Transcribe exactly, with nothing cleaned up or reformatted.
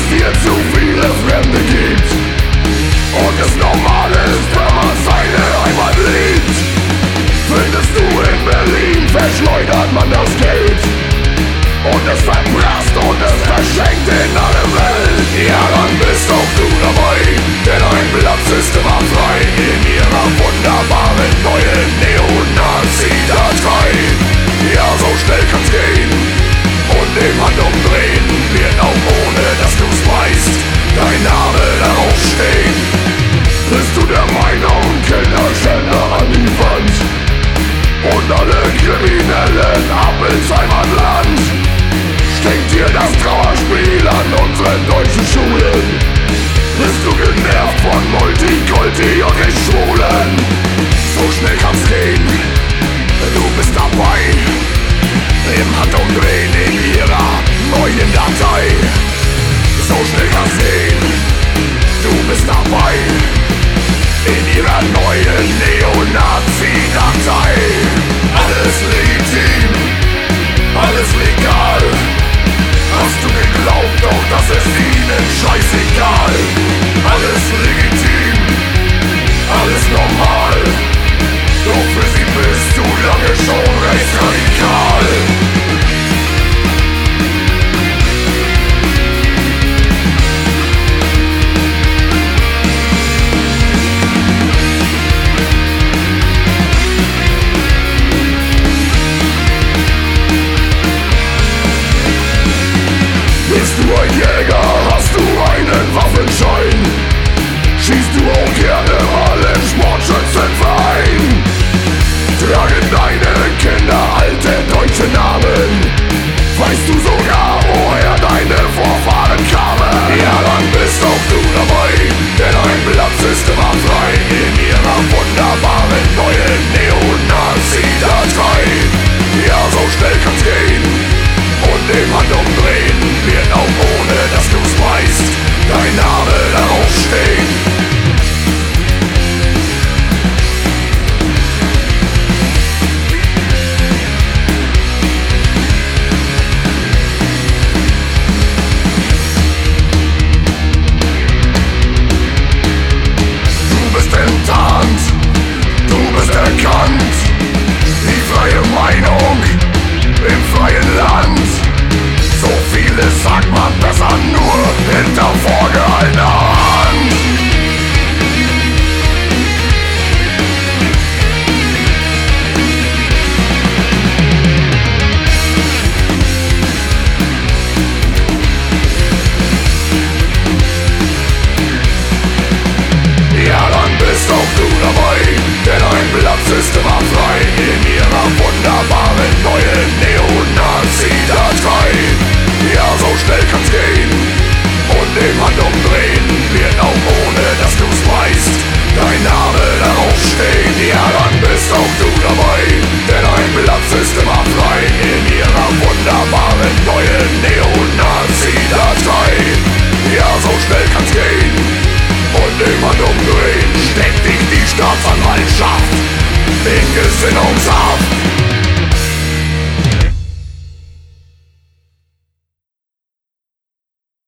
hier zu viele Fremde gibt und es normal ist, wenn man seine Heimat liebt. Findest du in Berlin, verschleudert man das Geld und es verprasst und es verschenkt in alle Welt. Ja, dann bist auch du dabei, denn ein Platz ist immer frei in ihrer wunderbaren neuen Neonazi-Datei. Ja, so schnell kann's gehen und im Handumdrehen wird auch ohne dass du's weißt dein Name darauf stehen. Bist du der Meinung, Kinderschänder an die Wand und alle Kriminellen ab ins Heimatland? Stinkt dir das Trauerspiel an unseren deutschen Schulen? Bist du genervt von Multikulti und den Schwulen? So schnell kann's gehen, du bist dabei im Handumdrehen in ihrer neuen Datei. So schnell kann's gehen, du bist dabei in ihrer neuen Neonazi-Datei. Alles legitim, alles legal. Hast du geglaubt, doch das ist ihnen scheißegal. Alles legitim, alles normal. Doch für sie bist du lange schon rechtsradikal. Bist du ein Jäger, hast du einen Waffenschein? Schießt du auch gerne mal im Sportschützenverein? Tragen deine Kinder alte deutsche Namen? Weißt du sogar, woher deine Vorfahren kamen? Ja, dann bist auch du dabei, denn ein Platz ist immer frei in ihrer wunderbaren neuen Neonazi-Datei. Ja, so schnell kann's gehen und im Handumdrehen wird auch ohne dass du's weißt dein Name darauf stehen. Du bist enttarnt, du bist erkannt, die freie Meinung im freien Land. So vieles sagt man besser nur hinter vorgehaltener Hand. Ja, dann bist auch du dabei, denn ein Platz ist immer frei in ihrer wunderbaren neuen Neonazi-Datei. Ja, so schnell kann's gehen und im Handumdrehen wird auch ohne dass du's weißt dein Name darauf stehen. Ja, dann bist auch du dabei, denn ein Platz ist immer frei in ihrer wunderbaren neuen Neonazi-Datei. Ja, so schnell kann's gehen und im Handumdrehen steckt dich die Staatsanwaltschaft in Gesinnungshaft.